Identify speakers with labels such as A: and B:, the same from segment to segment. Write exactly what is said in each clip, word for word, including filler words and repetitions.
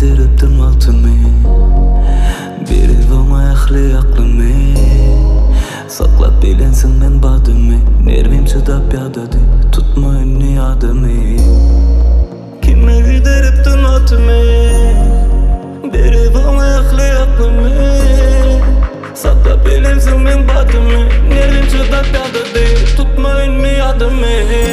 A: diriptin altımı. Biri bana ehli aklımı. Saklap bilensin men badımı. Nervim çıdap yadadı, tutma ünlü adımı. Kime diriptin altımı. Biri bana ehli aklımı. Saklap bilensin men badımı. Nervim çıdap yadadı, tutma ünlü adımı.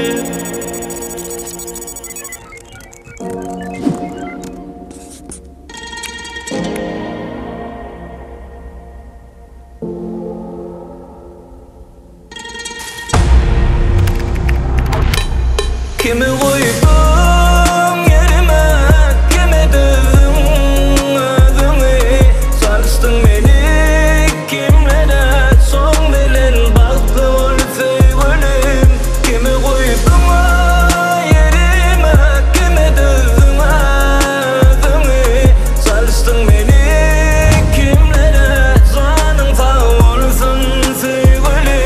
A: Kimi koydum yerime, yemedim özümü. Sarstın beni kimlere, son bilen baktı ol sevgilim. Kimi koydum yerime, yemedim özümü. Sarstın beni kimlere, canın sağ olsun sevgilim.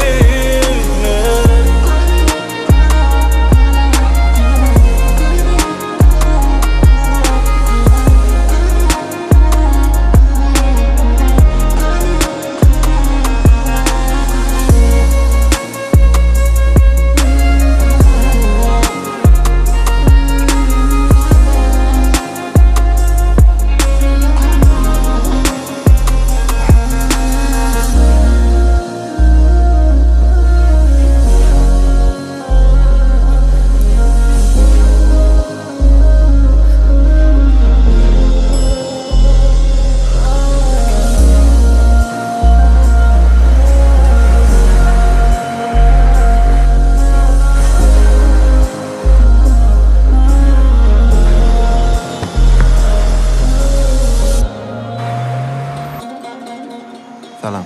B: Salam.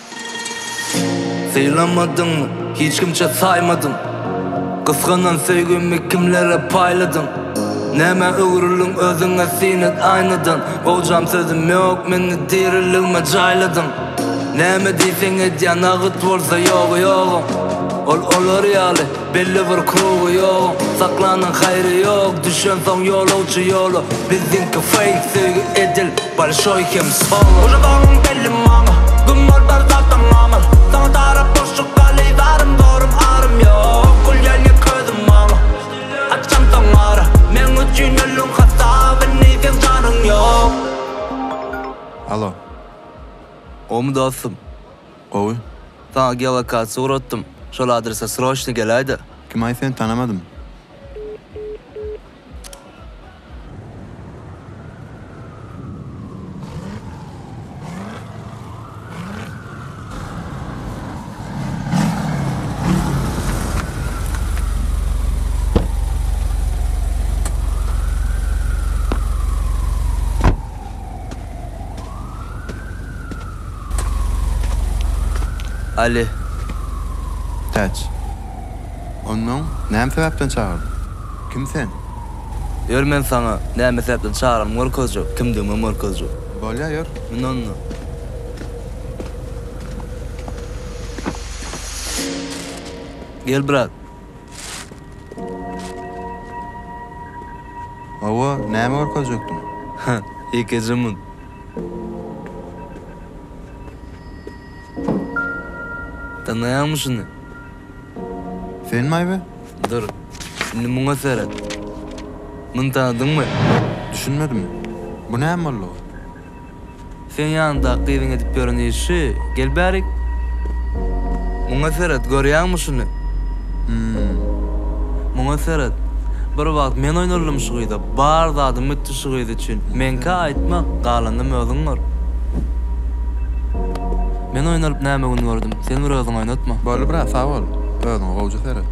A: Seylamadın mı? Hiç kimçe saymadın. Kıskanan sevgimi kimlere payladın? Neme uğrulun özüne sinet aynadan. Kocam sözüm yok meni dirilime cayladın. Neme deysen edyan ağıt varsa yoğu yoğum. Ol olur yali belli bir kruğu yoğum. Saklanan hayrı yok, düşen son yolcu yolu. Bizimki fake sevgi edil, большой kim solu. Uca bağım belli mama, gümol bar zaten aman. Sana taraf boşluk kalidarım, doğrum ağrım yok. Kul yelge közüm mama, açam tanara. Men üçün yolun hata ve neyken canın yok.
B: Alo.
A: O mu dostum?
B: Oy.
A: Sana geolokasiya uğrattım. Şol adrese sroşni gelaydı.
B: Kim ay seni tanımadım.
A: Ali.
B: Taç. Ondan näme sebepden çağırdın? Kim sen?
A: Yor men sana näme sebepden çağıran morkozcu. Kimdiňi morkozcu?
B: Bolya yor.
A: Men onu. Gel brat.
B: Ova näme orkajaktın?
A: Ha, ikecimin. Tanıyan mısın?
B: Sen mi be?
A: Dur. Şimdi muňa seyret. Mın tanıdın mı?
B: Düşünmedim. Bu näme bollu?
A: Sen yanında kıyvın edip görünüşü. Gel bärik. Muňa seyret, görýän mısın?
B: Hmm.
A: Muňa seyret. Bir wagt men oýnarlym şu gyýda. Bar zady mütdi şu gyýda üçin. Menkä aýtma, galanym özüň bar. Men oýnaryp näme gün gördüm. Sen bir özüň oýnatma.
B: Bolly bra, sağ ol. Özüň gowja seyret.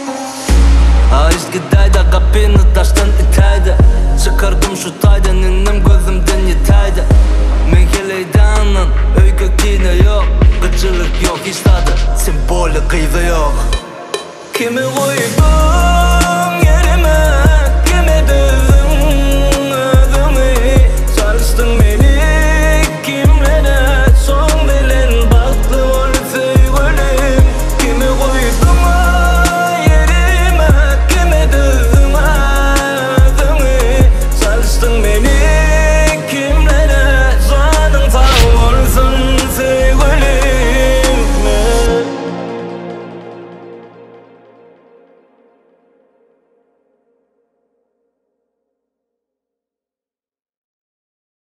A: Aýşky daýda gapyny taşdan itaydy. Çıkardım şu taýdanın